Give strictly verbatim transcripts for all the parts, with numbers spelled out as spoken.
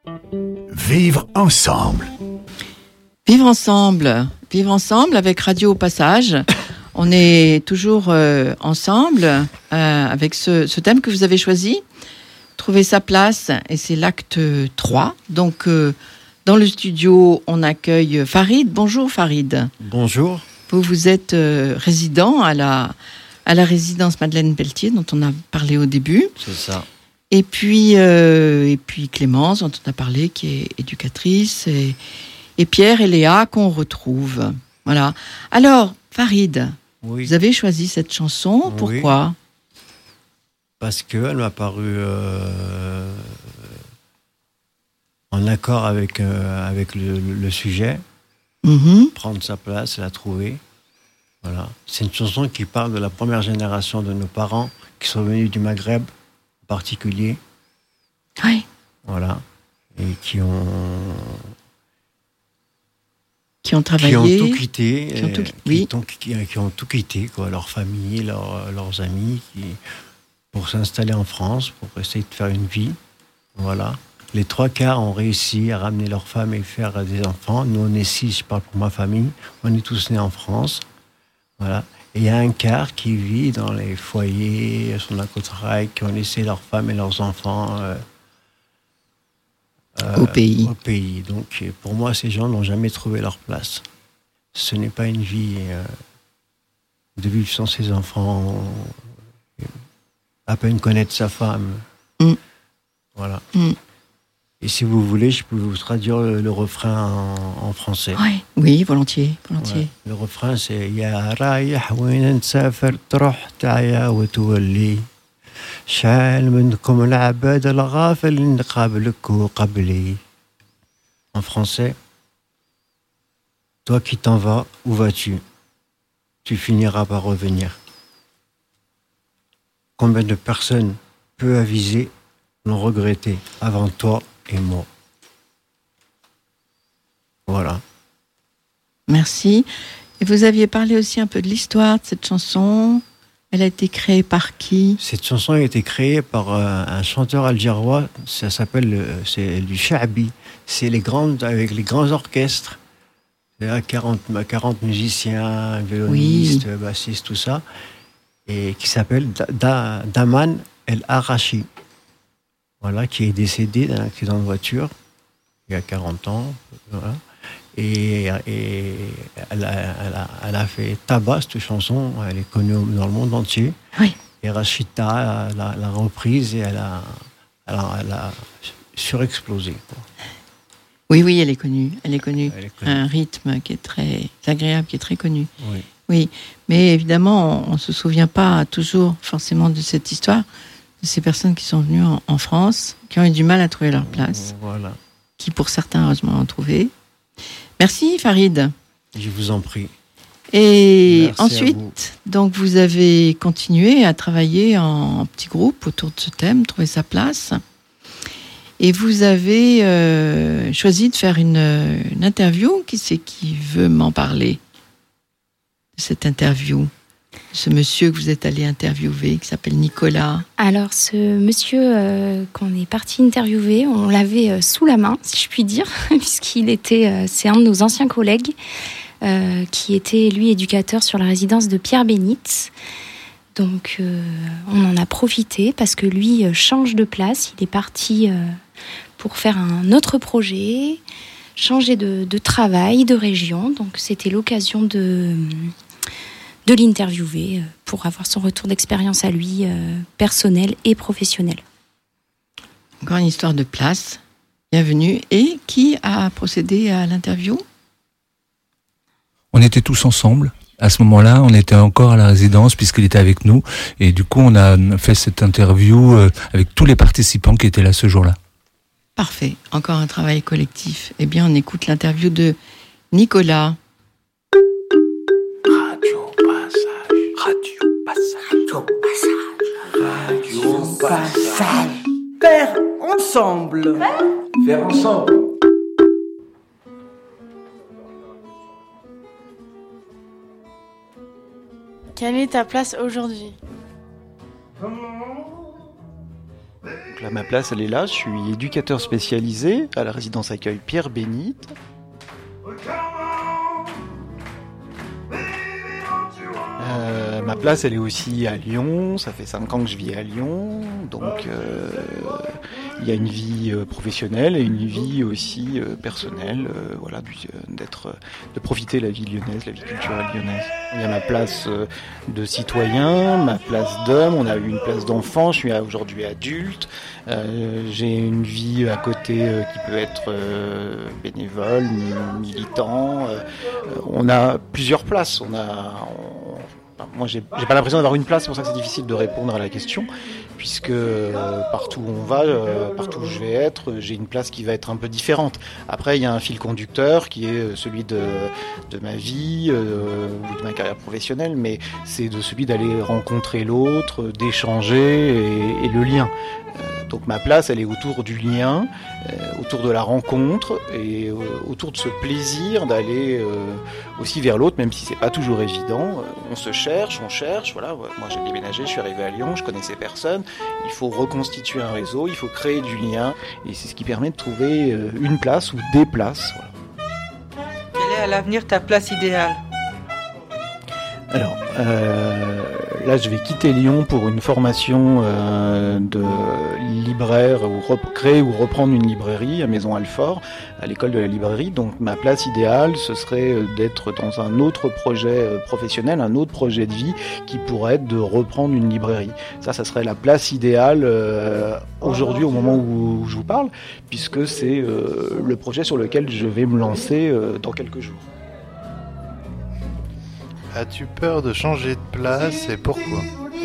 Vivre ensemble. Vivre ensemble, vivre ensemble avec Radio au Passage. On est toujours euh, ensemble euh, avec ce, ce thème que vous avez choisi, trouver sa place, et c'est l'acte trois. Donc, euh, dans le studio, on accueille Farid. Bonjour Farid. Bonjour. Vous, vous êtes euh, résident à la, à la résidence Madeleine Pelletier, dont on a parlé au début. C'est ça. Et puis, euh, et puis Clémence, dont on a parlé, qui est éducatrice, et, et Pierre et Léa, qu'on retrouve. Voilà. Alors, Farid, oui. Vous avez choisi cette chanson, pourquoi ? Oui. Parce qu'elle m'a paru euh, en accord avec, euh, avec le, le sujet. Mm-hmm. Prendre sa place, la trouver. Voilà. C'est une chanson qui parle de la première génération de nos parents qui sont venus du Maghreb en particulier. Oui. Voilà. Et qui ont... Qui ont travaillé. Qui ont tout quitté. Qui ont tout, qui, oui. ont, qui, qui ont tout quitté, quoi. Leur famille, leur, leurs amis, qui, pour s'installer en France, pour essayer de faire une vie. Voilà. Les trois quarts ont réussi à ramener leurs femmes et faire des enfants. Nous, on est six, je parle pour ma famille. On est tous nés en France. Voilà. Et il y a un quart qui vit dans les foyers, sur la côte rail, qui ont laissé leurs femmes et leurs enfants euh, euh, au pays. Au pays. Donc, pour moi, ces gens n'ont jamais trouvé leur place. Ce n'est pas une vie euh, de vivre sans ses enfants, à peine connaître sa femme. Mm. Voilà. Mm. Et si vous voulez, je peux vous traduire le, le refrain en, en français. Oui, oui, volontiers, volontiers. Ouais. Le refrain, c'est Ya رايح وين نسافر تروح تعيا وتولي شعل منكم العباد الغافل قبلك وقبلي. En français, toi qui t'en vas, où vas-tu? Tu finiras par revenir. Combien de personnes peu avisées l'ont regretté avant toi et moi? Voilà. Merci. Et vous aviez parlé aussi un peu de l'histoire de cette chanson. Elle a été créée par qui ? Cette chanson a été créée par euh, un chanteur algérois. Ça s'appelle euh, c'est du Sha'bi. C'est les grandes avec les grands orchestres. Il y a quarante, quarante musiciens, violonistes, oui. bassistes, tout ça, et qui s'appelle da, da, Daman El Arachi. Voilà, qui est décédé d'un accident de voiture il y a quarante ans. Voilà. Et, et elle, a, elle, a, elle a fait tabac, cette chanson. Elle est connue dans le monde entier. Oui. Et Rachida l'a, l'a reprise et elle a, elle a, elle a surexplosé, quoi. Oui, oui, elle est connue. Elle est connue. Elle est connue. Un rythme qui est très agréable, qui est très connu. Oui. Oui. Mais évidemment, on ne se souvient pas toujours forcément de cette histoire, de ces personnes qui sont venues en, en France, qui ont eu du mal à trouver leur place. Voilà. Qui, pour certains, heureusement, ont trouvé. Merci, Farid. Je vous en prie. Et Merci ensuite, donc, vous avez continué à travailler en, en petit groupe autour de ce thème, trouver sa place. Et vous avez euh, choisi de faire une, une interview. Qui c'est qui veut m'en parler de cette interview? Ce monsieur que vous êtes allé interviewer, qui s'appelle Nicolas. Alors, ce monsieur euh, qu'on est parti interviewer, on l'avait euh, sous la main, si je puis dire, puisqu'il était, euh, c'est un de nos anciens collègues, euh, qui était, lui, éducateur sur la résidence de Pierre-Bénite. Donc, euh, on en a profité, parce que lui euh, change de place. Il est parti euh, pour faire un autre projet, changer de, de travail, de région. Donc, c'était l'occasion de... de l'interviewer pour avoir son retour d'expérience à lui, euh, personnel et professionnel. Encore une histoire de place. Bienvenue. Et qui a procédé à l'interview ? On était tous ensemble. À ce moment-là, on était encore à la résidence puisqu'il était avec nous. Et du coup, on a fait cette interview avec tous les participants qui étaient là ce jour-là. Parfait. Encore un travail collectif. Eh bien, on écoute l'interview de Nicolas. Radio Passage. Faire ensemble. Faire ensemble. Quelle est ta place aujourd'hui ? Donc là, ma place, elle est là. Je suis éducateur spécialisé à la résidence accueil Pierre Bénite. Euh, ma place, elle est aussi à Lyon. Ça fait cinq ans que je vis à Lyon. Donc, euh, il y a une vie euh, professionnelle et une vie aussi euh, personnelle. Euh, voilà, du, euh, d'être, euh, de profiter de la vie lyonnaise, la vie culturelle lyonnaise. Il y a ma place euh, de citoyen, ma place d'homme. On a eu une place d'enfant. Je suis aujourd'hui adulte. Euh, j'ai une vie à côté euh, qui peut être euh, bénévole, militant. Euh, on a plusieurs places. On a, on, enfin, moi, j'ai, j'ai pas l'impression d'avoir une place. C'est pour ça que c'est difficile de répondre à la question, puisque euh, partout où on va, euh, partout où je vais être, j'ai une place qui va être un peu différente. Après, il y a un fil conducteur qui est celui de, de ma vie euh, ou de ma carrière professionnelle, mais c'est de celui d'aller rencontrer l'autre, d'échanger et, et le lien. Donc ma place, elle est autour du lien, euh, autour de la rencontre et euh, autour de ce plaisir d'aller euh, aussi vers l'autre, même si c'est pas toujours évident. Euh, on se cherche, on cherche. Voilà, moi j'ai déménagé, je suis arrivé à Lyon, je connaissais personne. Il faut reconstituer un réseau, il faut créer du lien, et c'est ce qui permet de trouver euh, une place ou des places. Voilà. Quelle est à l'avenir ta place idéale ? Alors, euh, là, je vais quitter Lyon pour une formation euh, de libraire, ou rep- créer ou reprendre une librairie à Maison Alfort, à l'école de la librairie. Donc, ma place idéale, ce serait d'être dans un autre projet professionnel, un autre projet de vie, qui pourrait être de reprendre une librairie. Ça, ça serait la place idéale euh, aujourd'hui, au moment où je vous parle, puisque c'est euh, le projet sur lequel je vais me lancer euh, dans quelques jours. As-tu peur de changer de place et pourquoi ?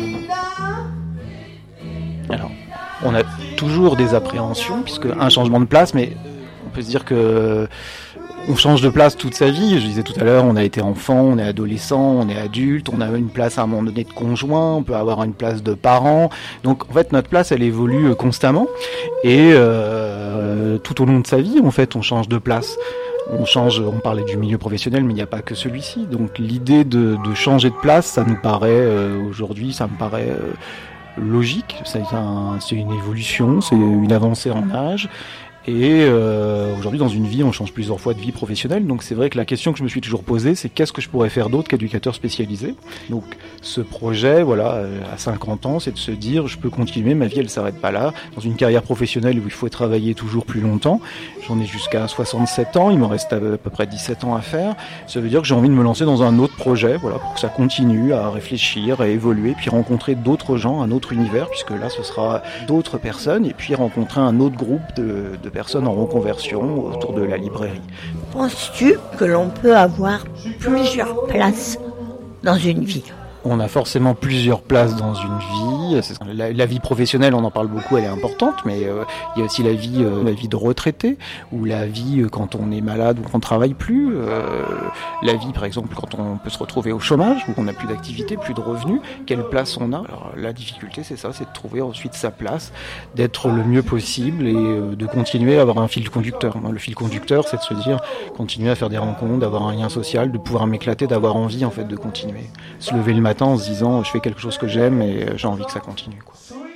Alors, on a toujours des appréhensions, puisque un changement de place, mais on peut se dire que on change de place toute sa vie. Je disais tout à l'heure, on a été enfant, on est adolescent, on est adulte, on a une place à un moment donné de conjoint, on peut avoir une place de parent. Donc en fait, notre place, elle évolue constamment, et euh, tout au long de sa vie, en fait, on change de place. On change, on parlait du milieu professionnel, mais il n'y a pas que celui-ci. Donc l'idée de, de changer de place, ça nous paraît euh, aujourd'hui, ça me paraît euh, logique. C'est, un, c'est une évolution, c'est une avancée en âge. Et euh, aujourd'hui, dans une vie, on change plusieurs fois de vie professionnelle. Donc c'est vrai que la question que je me suis toujours posée, c'est qu'est-ce que je pourrais faire d'autre qu'éducateur spécialisé ? Donc ce projet, voilà, à cinquante ans, c'est de se dire, je peux continuer, ma vie, elle s'arrête pas là. Dans une carrière professionnelle où il faut travailler toujours plus longtemps, j'en ai jusqu'à soixante-sept ans, il me reste à peu près dix-sept ans à faire. Ça veut dire que j'ai envie de me lancer dans un autre projet, voilà, pour que ça continue à réfléchir, à évoluer, puis rencontrer d'autres gens, un autre univers, puisque là, ce sera d'autres personnes, et puis rencontrer un autre groupe de, de personnes en reconversion autour de la librairie. Penses-tu que l'on peut avoir plusieurs places dans une vie ? On a forcément plusieurs places dans une vie. La, la vie professionnelle, on en parle beaucoup, elle est importante, mais euh, il y a aussi la vie, euh, la vie de retraité, ou la vie euh, quand on est malade ou qu'on ne travaille plus. Euh, la vie, par exemple, quand on peut se retrouver au chômage, ou qu'on n'a plus d'activité, plus de revenus. Quelle place on a ? Alors, la difficulté, c'est ça, c'est de trouver ensuite sa place, d'être le mieux possible et euh, de continuer à avoir un fil conducteur. Le fil conducteur, c'est de se dire, continuer à faire des rencontres, d'avoir un lien social, de pouvoir m'éclater, d'avoir envie en fait de continuer. Se lever le matin en se disant je fais quelque chose que j'aime et j'ai envie que ça continue, quoi.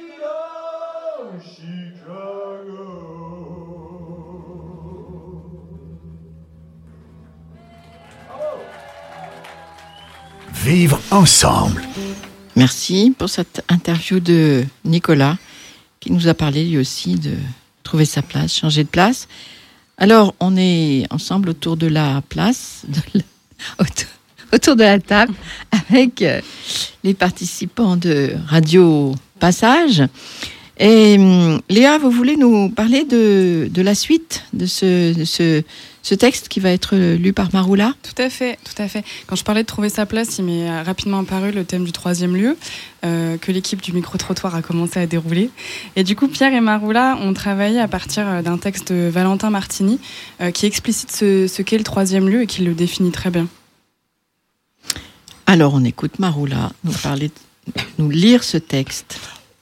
Vivre ensemble. Merci pour cette interview de Nicolas qui nous a parlé lui aussi de trouver sa place, changer de place. Alors on est ensemble autour de la place, de la... autour... autour de la table avec euh, les participants de Radio Passage. Et euh, Léa, vous voulez nous parler de, de la suite de, ce, de ce, ce texte qui va être lu par Maroula ? Tout à fait, tout à fait. Quand je parlais de trouver sa place, il m'est rapidement apparu le thème du troisième lieu euh, que l'équipe du micro-trottoir a commencé à dérouler. Et du coup, Pierre et Maroula ont travaillé à partir d'un texte de Valentin Martini euh, qui explicite ce, ce qu'est le troisième lieu et qui le définit très bien. Alors, on écoute Maroula nous parler, nous lire ce texte.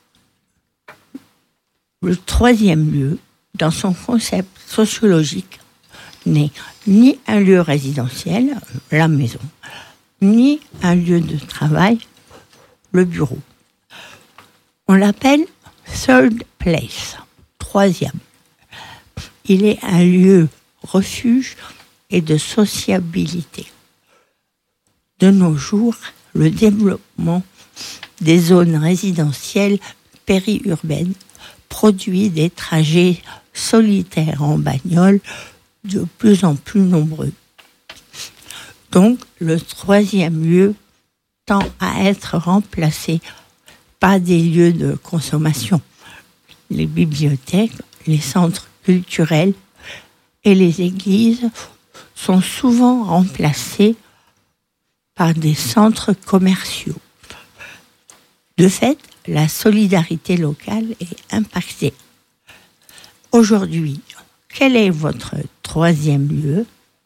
Le troisième lieu, dans son concept sociologique, n'est ni un lieu résidentiel, la maison, ni un lieu de travail, le bureau. On l'appelle Third place, troisième. Il est un lieu refuge et de sociabilité. De nos jours, le développement des zones résidentielles périurbaines produit des trajets solitaires en bagnole de plus en plus nombreux. Donc, le troisième lieu tend à être remplacé par des lieux de consommation. Les bibliothèques, les centres culturels et les églises sont souvent remplacés par des centres commerciaux. De fait, la solidarité locale est impactée. Aujourd'hui, quel est votre troisième lieu ?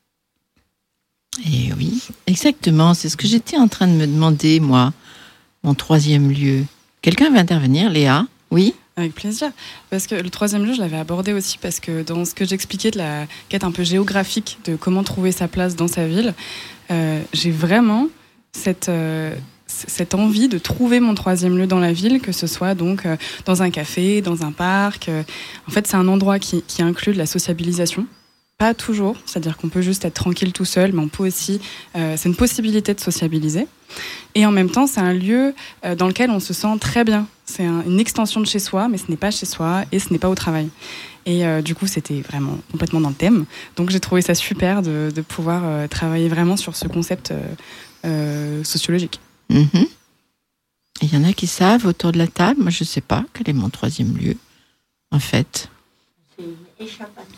Eh oui, exactement, c'est ce que j'étais en train de me demander, moi, mon troisième lieu. Quelqu'un va intervenir, Léa ? Oui ? Avec plaisir, parce que le troisième lieu, je l'avais abordé aussi parce que dans ce que j'expliquais de la quête un peu géographique de comment trouver sa place dans sa ville, euh, j'ai vraiment cette, euh, cette envie de trouver mon troisième lieu dans la ville, que ce soit donc euh, dans un café, dans un parc. Euh, en fait, c'est un endroit qui, qui inclut de la sociabilisation. Pas toujours, c'est-à-dire qu'on peut juste être tranquille tout seul, mais on peut aussi, euh, c'est une possibilité de sociabiliser. Et en même temps, c'est un lieu euh, dans lequel on se sent très bien. C'est un, une extension de chez soi, mais ce n'est pas chez soi et ce n'est pas au travail. Et euh, du coup, c'était vraiment complètement dans le thème. Donc j'ai trouvé ça super de, de pouvoir euh, travailler vraiment sur ce concept euh, euh, sociologique. Mm-hmm. Il y en a qui savent autour de la table. Moi, je ne sais pas quel est mon troisième lieu, en fait. C'est une échappatoire.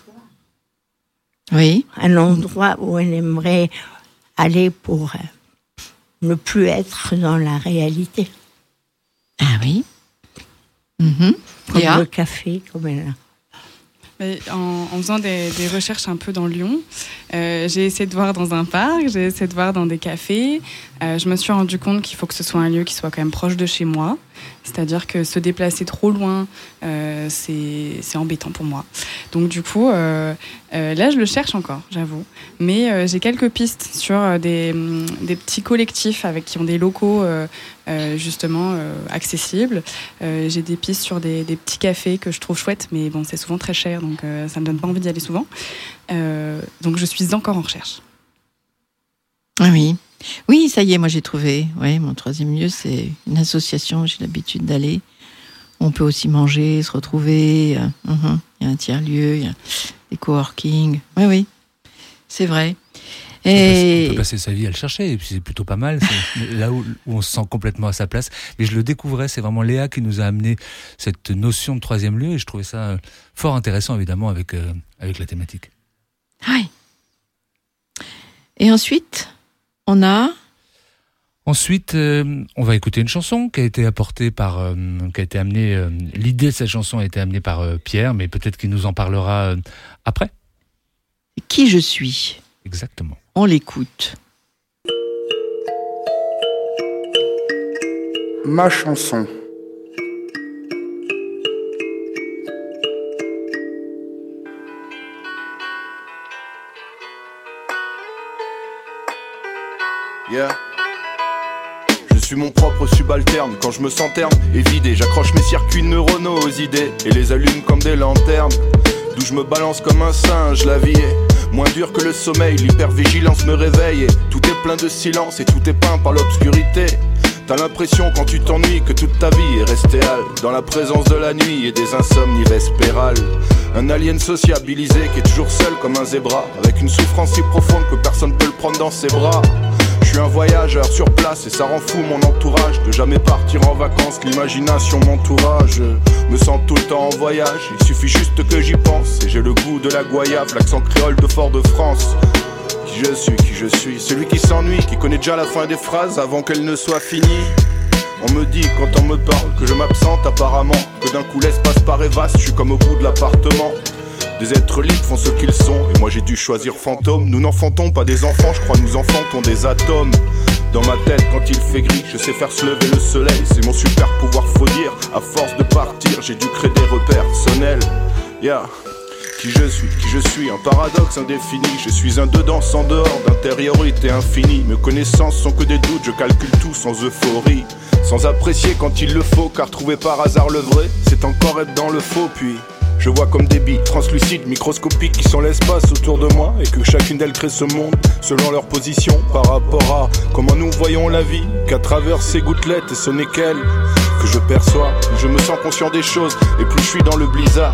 Oui. Un endroit où on aimerait aller pour ne plus être dans la réalité. Ah oui. Mm-hmm. Comme Léa ? le café, comme elle. Mais en, en faisant des, des recherches un peu dans Lyon, euh, j'ai essayé de voir dans un parc, j'ai essayé de voir dans des cafés. Euh, je me suis rendu compte qu'il faut que ce soit un lieu qui soit quand même proche de chez moi. C'est-à-dire que se déplacer trop loin, euh, c'est, c'est embêtant pour moi. Donc du coup, euh, euh, là, je le cherche encore, j'avoue. Mais euh, j'ai quelques pistes sur euh, des, des petits collectifs avec qui ont des locaux euh, euh, justement euh, accessibles. Euh, j'ai des pistes sur des, des petits cafés que je trouve chouettes, mais bon, c'est souvent très cher, donc euh, ça me donne pas envie d'y aller souvent. Euh, donc je suis encore en recherche. Ah oui. Oui, ça y est, moi j'ai trouvé. Oui, mon troisième lieu, c'est une association où j'ai l'habitude d'aller. On peut aussi manger, se retrouver. Euh, uh-huh. Il y a un tiers-lieu, il y a des coworking. Oui, oui, c'est vrai. Et... On peut passer sa vie à le chercher, et puis c'est plutôt pas mal. C'est là où, où on se sent complètement à sa place. Mais je le découvrais, c'est vraiment Léa qui nous a amené cette notion de troisième lieu, et je trouvais ça fort intéressant, évidemment, avec, euh, avec la thématique. Oui. Et ensuite, on a... Ensuite, euh, on va écouter une chanson qui a été apportée par, euh, qui a été amenée. Euh, l'idée de cette chanson a été amenée par euh, Pierre, mais peut-être qu'il nous en parlera euh, après. Qui je suis ? Exactement. On l'écoute. Ma chanson. Yeah. Je suis mon propre subalterne. Quand je me sens terne et vidé, j'accroche mes circuits neuronaux aux idées et les allume comme des lanternes. D'où je me balance comme un singe, la vie est moins dure que le sommeil. L'hypervigilance me réveille et tout est plein de silence et tout est peint par l'obscurité. T'as l'impression quand tu t'ennuies que toute ta vie est restée hâle dans la présence de la nuit et des insomnies vespérales. Un alien sociabilisé qui est toujours seul comme un zébra, avec une souffrance si profonde que personne peut le prendre dans ses bras. Je suis un voyageur sur place et ça rend fou mon entourage. De jamais partir en vacances, l'imagination m'entourage. Je me sens tout le temps en voyage, il suffit juste que j'y pense. Et j'ai le goût de la goyave, l'accent créole de Fort-de-France. Qui je suis, qui je suis, celui qui s'ennuie, qui connaît déjà la fin des phrases avant qu'elles ne soient finies. On me dit quand on me parle que je m'absente apparemment, que d'un coup l'espace paraît vaste, je suis comme au bout de l'appartement. Des êtres libres font ce qu'ils sont, et moi j'ai dû choisir fantôme. Nous n'enfantons pas des enfants, je crois nous enfantons des atomes. Dans ma tête quand il fait gris, je sais faire se lever le soleil. C'est mon super pouvoir, faut dire, à force de partir, j'ai dû créer des repères personnels. Yeah. qui je suis, qui je suis, un paradoxe indéfini. Je suis un dedans sans dehors, d'intériorité infinie. Mes connaissances sont que des doutes, je calcule tout sans euphorie, sans apprécier quand il le faut, car trouver par hasard le vrai, c'est encore être dans le faux. Puis je vois comme des billes translucides, microscopiques, qui sont l'espace autour de moi, et que chacune d'elles crée ce monde selon leur position par rapport à comment nous voyons la vie, qu'à travers ces gouttelettes, et ce n'est qu'elles que je perçois. Je me sens conscient des choses, et plus je suis dans le blizzard.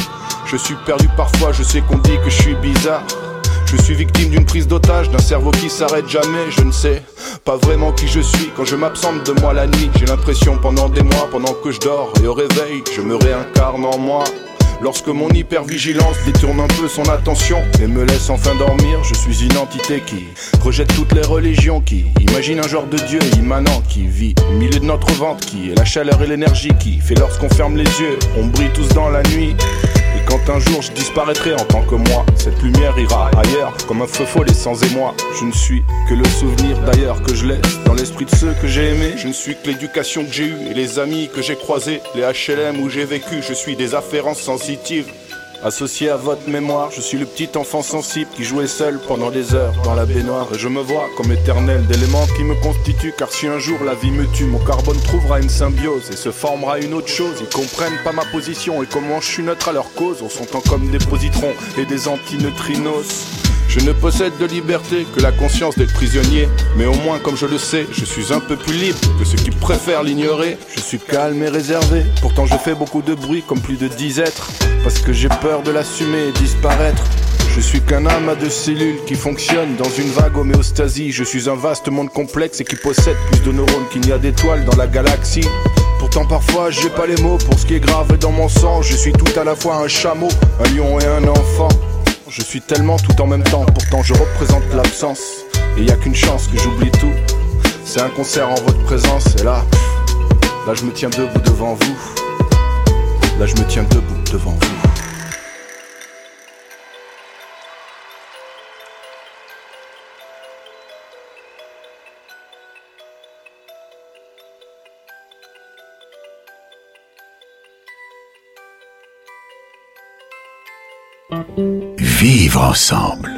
Je suis perdu parfois, je sais qu'on dit que je suis bizarre. Je suis victime d'une prise d'otage, d'un cerveau qui s'arrête jamais. Je ne sais pas vraiment qui je suis quand je m'absente de moi la nuit. J'ai l'impression pendant des mois, pendant que je dors et au réveil, je me réincarne en moi. Lorsque mon hypervigilance détourne un peu son attention et me laisse enfin dormir, je suis une entité qui rejette toutes les religions, qui imagine un genre de Dieu immanent, qui vit au milieu de notre ventre, qui est la chaleur et l'énergie, qui fait lorsqu'on ferme les yeux, on brille tous dans la nuit. Et quand un jour je disparaîtrai en tant que moi, cette lumière ira ailleurs, comme un feu follet sans émoi. Je ne suis que le souvenir d'ailleurs que je laisse dans l'esprit de ceux que j'ai aimés. Je ne suis que l'éducation que j'ai eue et les amis que j'ai croisés, les H L M où j'ai vécu. Je suis des afférences sensitives associées à votre mémoire. Je suis le petit enfant sensible qui jouait seul pendant des heures dans la baignoire. Et je me vois comme éternel d'éléments qui me constituent, car si un jour la vie me tue, mon carbone trouvera une symbiose et se formera une autre chose. Ils comprennent pas ma position et comment je suis neutre à leur cause. On s'entend comme des positrons et des antineutrinos. Je ne possède de liberté que la conscience d'être prisonnier, mais au moins comme je le sais, je suis un peu plus libre que ceux qui préfèrent l'ignorer. Je suis calme et réservé, pourtant je fais beaucoup de bruit comme plus de dix êtres, parce que j'ai peur de l'assumer et disparaître. Je suis qu'un amas de cellules qui fonctionnent dans une vague homéostasie. Je suis un vaste monde complexe et qui possède plus de neurones qu'il n'y a d'étoiles dans la galaxie. Pourtant parfois j'ai pas les mots pour ce qui est grave dans mon sang. Je suis tout à la fois un chameau, un lion et un enfant. Je suis tellement tout en même temps, pourtant je représente l'absence. Et y a qu'une chance que j'oublie tout, c'est un concert en votre présence. Et là, là je me tiens debout devant vous. Là je me tiens debout devant vous. Vivre ensemble.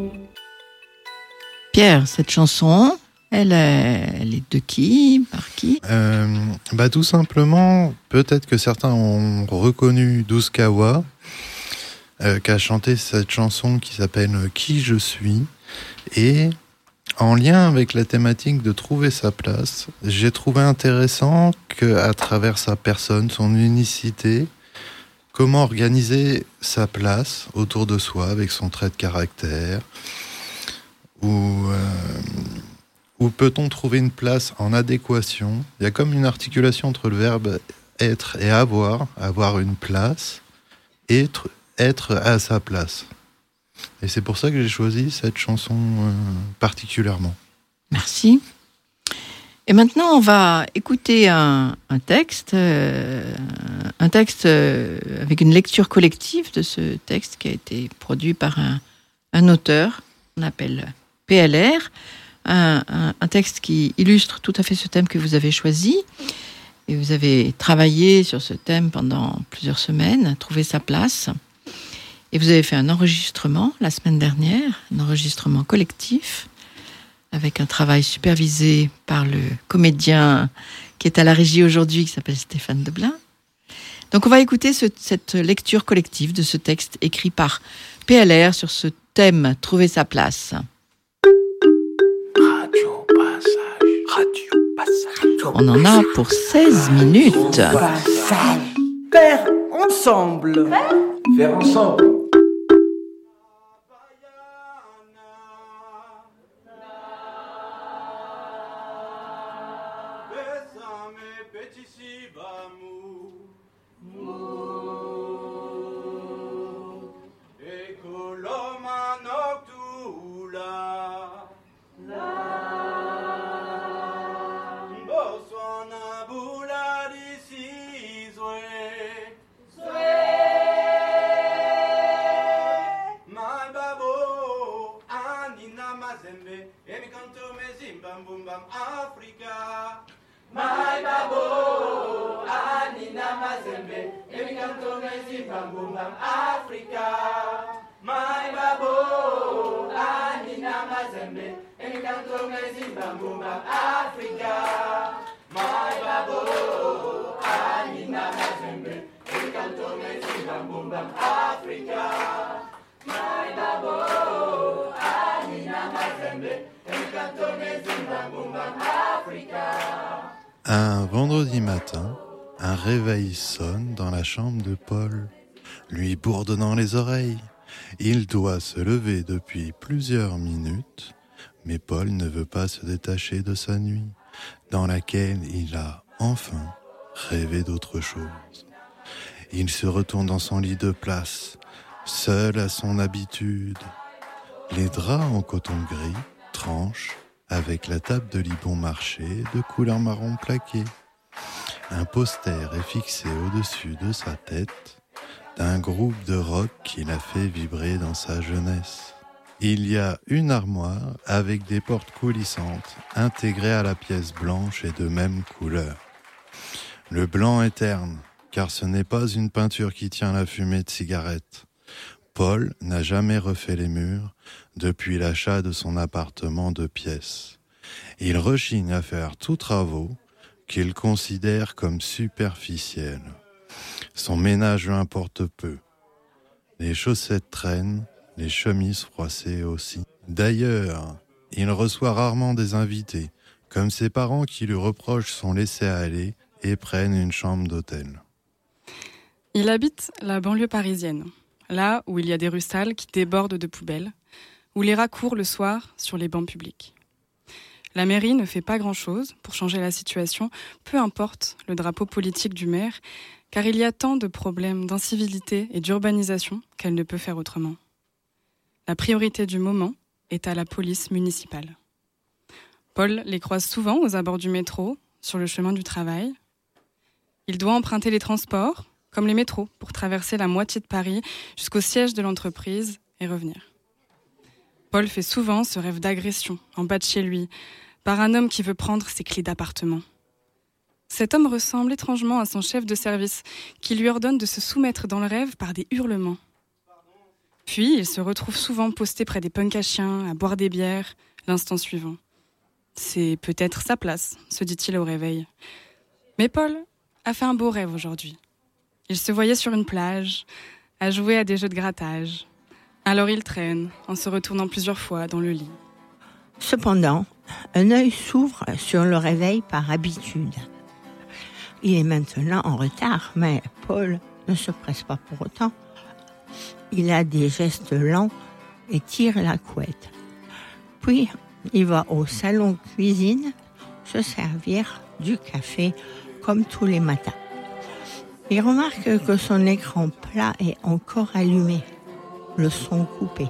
Pierre, cette chanson, elle est, elle est de qui? Par qui? euh, bah, Tout simplement, peut-être que certains ont reconnu Douskawa, euh, qui a chanté cette chanson qui s'appelle « Qui je suis ». Et en lien avec la thématique de trouver sa place, j'ai trouvé intéressant qu'à travers sa personne, son unicité, comment organiser sa place autour de soi avec son trait de caractère? Où, euh, où peut-on trouver une place en adéquation? Il y a comme une articulation entre le verbe être et avoir, avoir une place, et être, être à sa place. Et c'est pour ça que j'ai choisi cette chanson euh, particulièrement. Merci. Et maintenant, on va écouter un, un texte, euh, un texte euh, avec une lecture collective de ce texte qui a été produit par un, un auteur, qu'on appelle P L R, un, un, un texte qui illustre tout à fait ce thème que vous avez choisi. Et vous avez travaillé sur ce thème pendant plusieurs semaines, trouvé sa place. Et vous avez fait un enregistrement la semaine dernière, un enregistrement collectif, avec un travail supervisé par le comédien qui est à la régie aujourd'hui, qui s'appelle Stéphane Deblin. Donc on va écouter ce, cette lecture collective de ce texte écrit par P L R sur ce thème « Trouver sa place ». Radio Passage, Radio Passage. On en a pour seize minutes. Passage. Faire ensemble. Faire ensemble. Africa, my babo, Anina Mazembe, Un vendredi matin, un réveil sonne dans la chambre de Paul, lui bourdonnant les oreilles. Il doit se lever depuis plusieurs minutes, mais Paul ne veut pas se détacher de sa nuit, dans laquelle il a enfin rêvé d'autre chose. Il se retourne dans son lit de place, seul à son habitude. Les draps en coton gris tranchent avec la table de lit bon marché de couleur marron plaqué. Un poster est fixé au-dessus de sa tête d'un groupe de rock qu'il a fait vibrer dans sa jeunesse. Il y a une armoire avec des portes coulissantes intégrées à la pièce blanche et de même couleur. Le blanc est terne, car ce n'est pas une peinture qui tient la fumée de cigarette. Paul n'a jamais refait les murs depuis l'achat de son appartement de pièces. Il rechigne à faire tous travaux qu'il considère comme superficiels. Son ménage lui importe peu. Les chaussettes traînent, les chemises froissées aussi. D'ailleurs, il reçoit rarement des invités, comme ses parents qui lui reprochent son laisser-aller et prennent une chambre d'hôtel. Il habite la banlieue parisienne, là où il y a des rues sales qui débordent de poubelles, où les rats courent le soir sur les bancs publics. La mairie ne fait pas grand-chose pour changer la situation, peu importe le drapeau politique du maire, car il y a tant de problèmes d'incivilité et d'urbanisation qu'elle ne peut faire autrement. La priorité du moment est à la police municipale. Paul les croise souvent aux abords du métro, sur le chemin du travail. Il doit emprunter les transports, comme les métros, pour traverser la moitié de Paris jusqu'au siège de l'entreprise et revenir. Paul fait souvent ce rêve d'agression en bas de chez lui, par un homme qui veut prendre ses clés d'appartement. Cet homme ressemble étrangement à son chef de service, qui lui ordonne de se soumettre dans le rêve par des hurlements. Puis, il se retrouve souvent posté près des punks à chiens, à boire des bières, l'instant suivant. C'est peut-être sa place, se dit-il au réveil. Mais Paul a fait un beau rêve aujourd'hui. Il se voyait sur une plage, à jouer à des jeux de grattage. Alors il traîne, en se retournant plusieurs fois dans le lit. Cependant, un œil s'ouvre sur le réveil par habitude. Il est maintenant en retard, mais Paul ne se presse pas pour autant. Il a des gestes lents et tire la couette. Puis, il va au salon cuisine se servir du café comme tous les matins. Il remarque que son écran plat est encore allumé, le son coupé.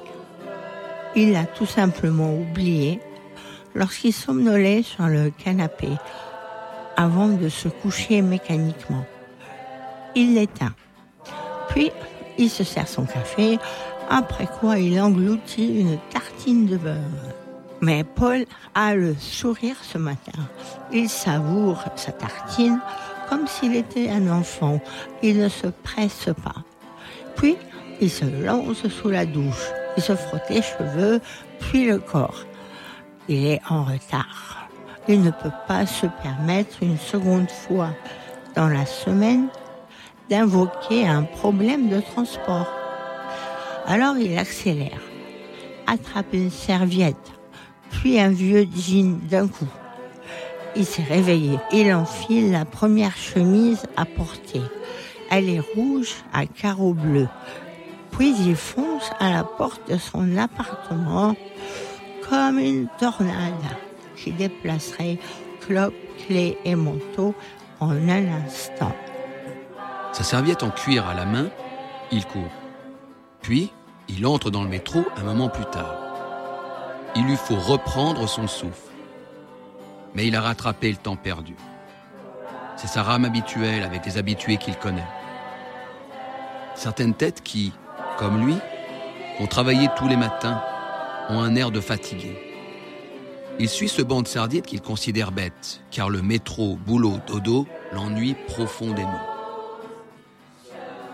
Il l'a tout simplement oublié lorsqu'il somnolait sur le canapé avant de se coucher mécaniquement. Il l'éteint. Puis, il se sert son café, après quoi il engloutit une tartine de beurre. Mais Paul a le sourire ce matin. Il savoure sa tartine comme s'il était un enfant. Il ne se presse pas. Puis, il se lance sous la douche. Il se frotte les cheveux, puis le corps. Il est en retard. Il ne peut pas se permettre une seconde fois dans la semaine d'invoquer un problème de transport. Alors il accélère, attrape une serviette, puis un vieux jean d'un coup. Il s'est réveillé. Il enfile la première chemise à porter. Elle est rouge à carreaux bleus. Puis il fonce à la porte de son appartement comme une tornade qui déplacerait clope, clé et manteau en un instant. Sa serviette en cuir à la main, il court. Puis, il entre dans le métro un moment plus tard. Il lui faut reprendre son souffle. Mais il a rattrapé le temps perdu. C'est sa rame habituelle avec les habitués qu'il connaît. Certaines têtes qui, comme lui, ont travaillé tous les matins, ont un air de fatigué. Il suit ce banc de sardites qu'il considère bête, car le métro, boulot, dodo l'ennuie profondément.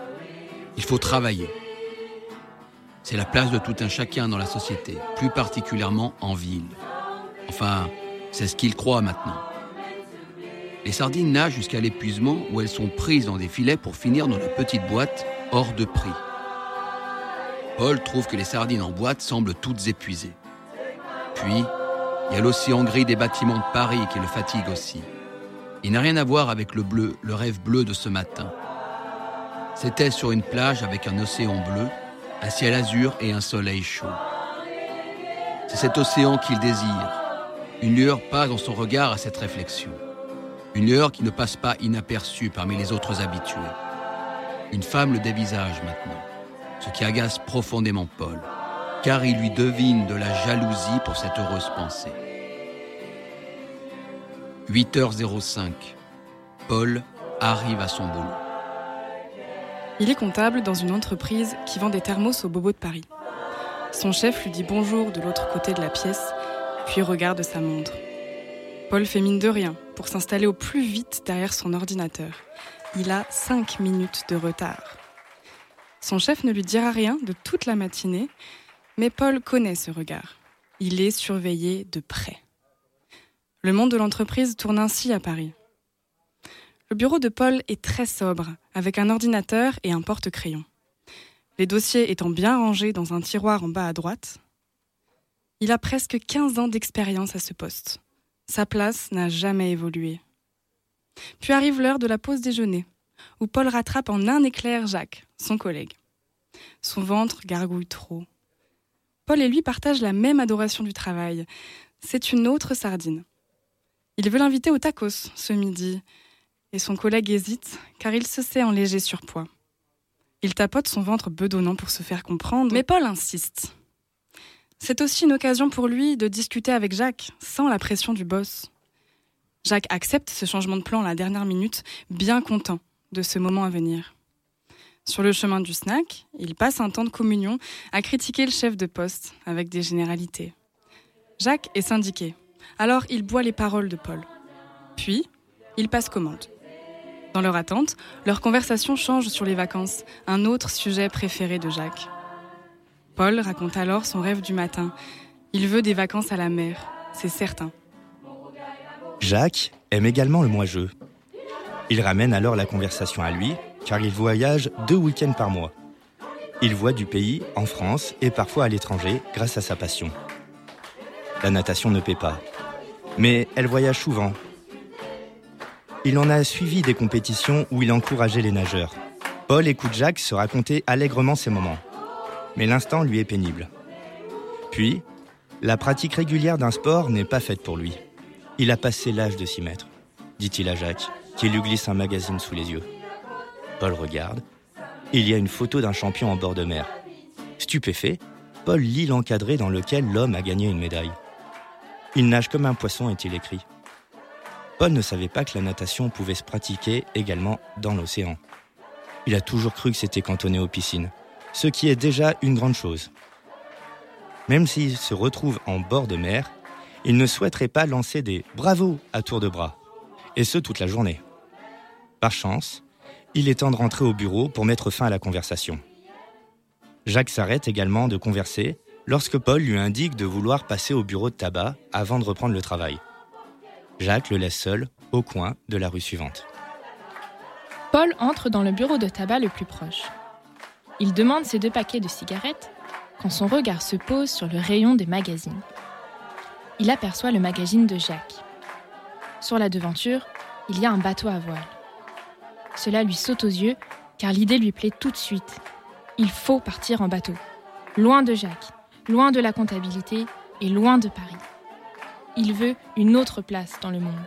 Il faut travailler. C'est la place de tout un chacun dans la société, plus particulièrement en ville. Enfin, c'est ce qu'il croit maintenant. Les sardines nagent jusqu'à l'épuisement où elles sont prises dans des filets pour finir dans la petite boîte hors de prix. Paul trouve que les sardines en boîte semblent toutes épuisées. Puis, il y a l'océan gris des bâtiments de Paris qui le fatigue aussi. Il n'a rien à voir avec le bleu, le rêve bleu de ce matin. C'était sur une plage avec un océan bleu, un ciel azur et un soleil chaud. C'est cet océan qu'il désire. Une lueur passe dans son regard à cette réflexion. Une lueur qui ne passe pas inaperçue parmi les autres habitués. Une femme le dévisage maintenant, ce qui agace profondément Paul, car il lui devine de la jalousie pour cette heureuse pensée. huit heures cinq. Paul arrive à son boulot. Il est comptable dans une entreprise qui vend des thermos aux bobos de Paris. Son chef lui dit bonjour de l'autre côté de la pièce, puis regarde sa montre. Paul fait mine de rien pour s'installer au plus vite derrière son ordinateur. Il a cinq minutes de retard. Son chef ne lui dira rien de toute la matinée, mais Paul connaît ce regard. Il est surveillé de près. Le monde de l'entreprise tourne ainsi à Paris. Le bureau de Paul est très sobre, avec un ordinateur et un porte-crayon. Les dossiers étant bien rangés dans un tiroir en bas à droite. Il a presque quinze ans d'expérience à ce poste. Sa place n'a jamais évolué. Puis arrive l'heure de la pause déjeuner, où Paul rattrape en un éclair Jacques, son collègue. Son ventre gargouille trop. Paul et lui partagent la même adoration du travail. C'est une autre sardine. Il veut l'inviter au tacos ce midi, et son collègue hésite, car il se sait en léger surpoids. Il tapote son ventre bedonnant pour se faire comprendre, mais Paul insiste. C'est aussi une occasion pour lui de discuter avec Jacques, sans la pression du boss. Jacques accepte ce changement de plan à la dernière minute, bien content de ce moment à venir. Sur le chemin du snack, il passe un temps de communion à critiquer le chef de poste avec des généralités. Jacques est syndiqué, alors il boit les paroles de Paul. Puis, il passe commande. Dans leur attente, leur conversation change sur les vacances, un autre sujet préféré de Jacques. Paul raconte alors son rêve du matin. Il veut des vacances à la mer, c'est certain. Jacques aime également le moi-jeu. Il ramène alors la conversation à lui, car il voyage deux week-ends par mois. Il voit du pays en France et parfois à l'étranger grâce à sa passion. La natation ne paie pas, mais elle voyage souvent. Il en a suivi des compétitions où il encourageait les nageurs. Paul écoute Jacques se raconter allègrement ses moments. Mais l'instant lui est pénible. Puis, la pratique régulière d'un sport n'est pas faite pour lui. Il a passé l'âge de s'y mettre, dit-il à Jacques, qui lui glisse un magazine sous les yeux. Paul regarde. Il y a une photo d'un champion en bord de mer. Stupéfait, Paul lit l'encadré dans lequel l'homme a gagné une médaille. Il nage comme un poisson, est-il écrit. Paul ne savait pas que la natation pouvait se pratiquer également dans l'océan. Il a toujours cru que c'était cantonné aux piscines, ce qui est déjà une grande chose. Même s'il se retrouve en bord de mer, il ne souhaiterait pas lancer des « bravo » à tour de bras, et ce toute la journée. Par chance, il est temps de rentrer au bureau pour mettre fin à la conversation. Jacques s'arrête également de converser lorsque Paul lui indique de vouloir passer au bureau de tabac avant de reprendre le travail. Jacques le laisse seul au coin de la rue suivante. Paul entre dans le bureau de tabac le plus proche. Il demande ses deux paquets de cigarettes quand son regard se pose sur le rayon des magazines. Il aperçoit le magazine de Jacques. Sur la devanture, il y a un bateau à voile. Cela lui saute aux yeux car l'idée lui plaît tout de suite. Il faut partir en bateau, loin de Jacques, loin de la comptabilité et loin de Paris. Il veut une autre place dans le monde.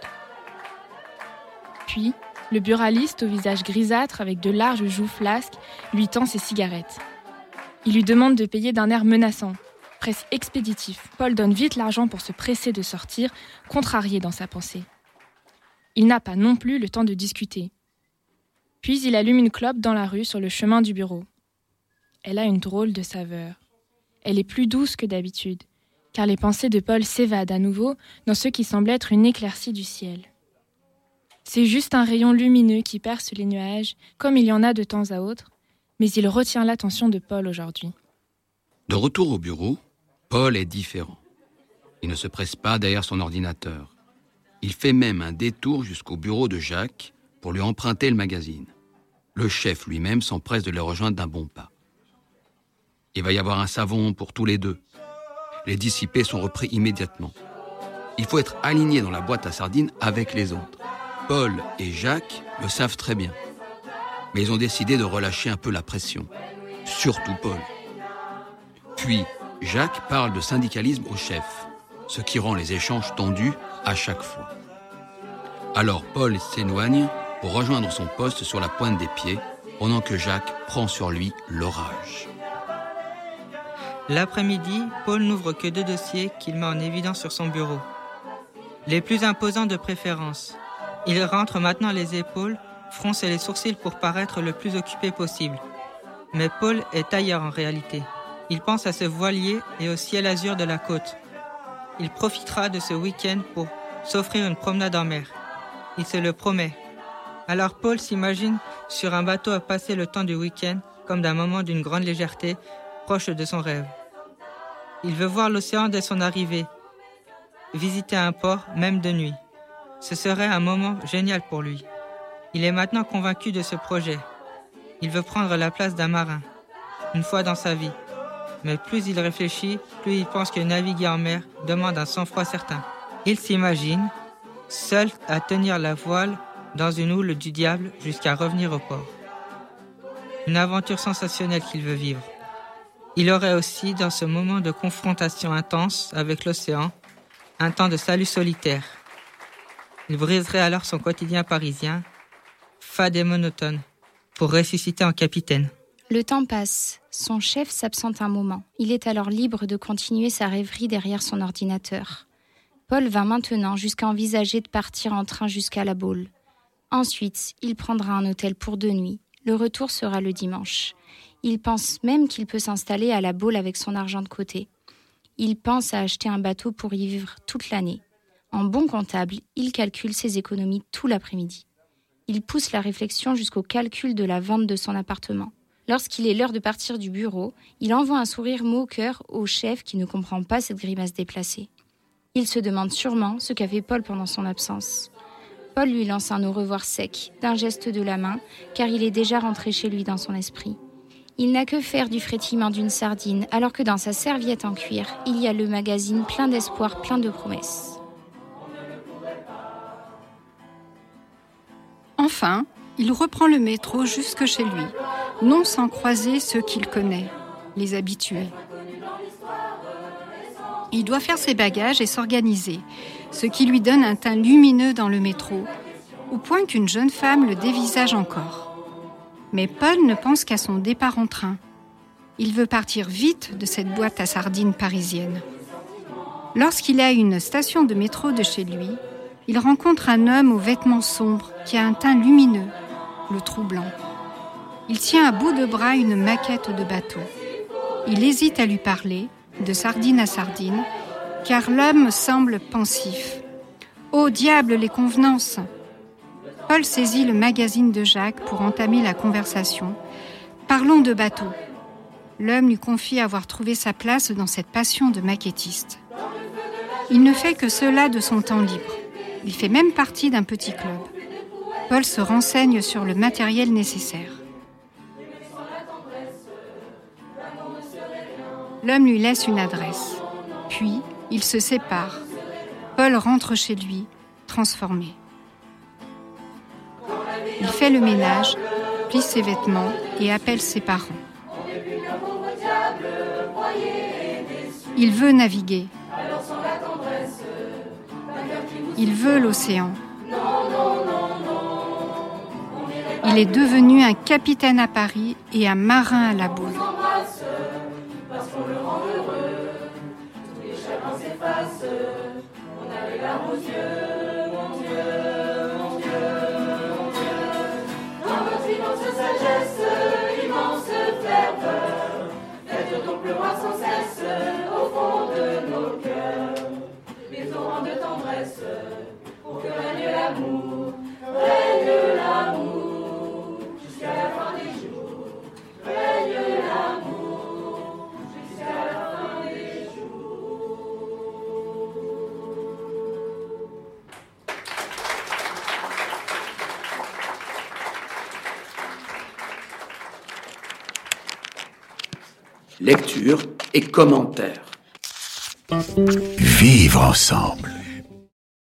Puis, le buraliste au visage grisâtre avec de larges joues flasques lui tend ses cigarettes. Il lui demande de payer d'un air menaçant, presque expéditif. Paul donne vite l'argent pour se presser de sortir, contrarié dans sa pensée. Il n'a pas non plus le temps de discuter. Puis il allume une clope dans la rue sur le chemin du bureau. Elle a une drôle de saveur. Elle est plus douce que d'habitude, car les pensées de Paul s'évadent à nouveau dans ce qui semble être une éclaircie du ciel. C'est juste un rayon lumineux qui perce les nuages, comme il y en a de temps à autre, Mais il retient l'attention de Paul aujourd'hui. De retour au bureau, Paul est différent. Il ne se presse pas derrière son ordinateur. Il fait même un détour jusqu'au bureau de Jacques pour lui emprunter le magazine. Le chef lui-même s'empresse de le rejoindre d'un bon pas. Il va y avoir un savon pour tous les deux. Les dissipés sont repris immédiatement. Il faut être aligné dans la boîte à sardines avec les autres. Paul et Jacques le savent très bien. Mais ils ont décidé de relâcher un peu la pression. Surtout Paul. Puis, Jacques parle de syndicalisme au chef, ce qui rend les échanges tendus à chaque fois. Alors Paul s'éloigne pour rejoindre son poste sur la pointe des pieds, pendant que Jacques prend sur lui l'orage. L'après-midi, Paul n'ouvre que deux dossiers qu'il met en évidence sur son bureau. Les plus imposants de préférence. Il rentre maintenant les épaules, fronce les sourcils pour paraître le plus occupé possible. Mais Paul est ailleurs en réalité. Il pense à ce voilier et au ciel azur de la côte. Il profitera de ce week-end pour s'offrir une promenade en mer. Il se le promet. Alors Paul s'imagine sur un bateau à passer le temps du week-end comme d'un moment d'une grande légèreté, proche de son rêve. Il veut voir l'océan dès son arrivée, visiter un port, même de nuit. Ce serait un moment génial pour lui. Il est maintenant convaincu de ce projet. Il veut prendre la place d'un marin, une fois dans sa vie. Mais plus il réfléchit, plus il pense que naviguer en mer demande un sang-froid certain. Il s'imagine, seul à tenir la voile dans une houle du diable jusqu'à revenir au port. Une aventure sensationnelle qu'il veut vivre. Il aurait aussi, dans ce moment de confrontation intense avec l'océan, un temps de salut solitaire. Il briserait alors son quotidien parisien, fade et monotone, pour ressusciter en capitaine. Le temps passe. Son chef s'absente un moment. Il est alors libre de continuer sa rêverie derrière son ordinateur. Paul va maintenant jusqu'à envisager de partir en train jusqu'à La Baule. Ensuite, il prendra un hôtel pour deux nuits. Le retour sera le dimanche. Il pense même qu'il peut s'installer à La Baule avec son argent de côté. Il pense à acheter un bateau pour y vivre toute l'année. En bon comptable, il calcule ses économies tout l'après-midi. Il pousse la réflexion jusqu'au calcul de la vente de son appartement. Lorsqu'il est l'heure de partir du bureau, il envoie un sourire moqueur au chef qui ne comprend pas cette grimace déplacée. Il se demande sûrement ce qu'a fait Paul pendant son absence. Paul lui lance un au revoir sec, d'un geste de la main, car il est déjà rentré chez lui dans son esprit. Il n'a que faire du frétillement d'une sardine, alors que dans sa serviette en cuir, il y a le magazine plein d'espoir, plein de promesses. Enfin, il reprend le métro jusque chez lui, non sans croiser ceux qu'il connaît, les habitués. Il doit faire ses bagages et s'organiser, ce qui lui donne un teint lumineux dans le métro, au point qu'une jeune femme le dévisage encore. Mais Paul ne pense qu'à son départ en train. Il veut partir vite de cette boîte à sardines parisienne. Lorsqu'il est à une station de métro de chez lui, il rencontre un homme aux vêtements sombres qui a un teint lumineux, le troublant. Il tient à bout de bras une maquette de bateau. Il hésite à lui parler, de sardine à sardine, car l'homme semble pensif. « Oh diable, les convenances !» Paul saisit le magazine de Jacques pour entamer la conversation. « Parlons de bateau. » L'homme lui confie avoir trouvé sa place dans cette passion de maquettiste. Il ne fait que cela de son temps libre. Il fait même partie d'un petit club. Paul se renseigne sur le matériel nécessaire. L'homme lui laisse une adresse. Puis, ils se séparent. Paul rentre chez lui, transformé. Il fait le ménage, plie ses vêtements et appelle ses parents. Il veut naviguer. Il veut l'océan. Il est devenu un capitaine à Paris et un marin à La Baule. lecture et commentaires. Vivre ensemble.